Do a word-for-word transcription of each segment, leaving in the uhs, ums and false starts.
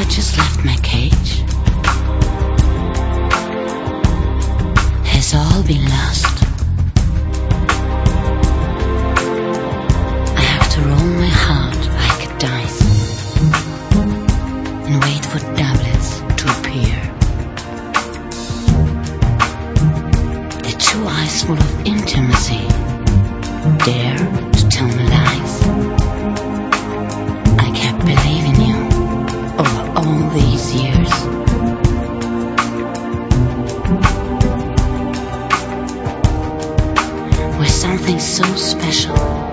just left my cage? Has all been lost? I have to roll my heart like a dice and wait for doublets to appear. The two eyes full of intimacy dare to tell me lies. I kept believing you over all these years. We're something so special.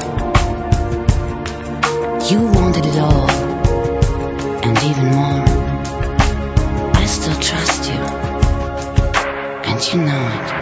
You wanted it all, and even more. I still trust you, and you know it.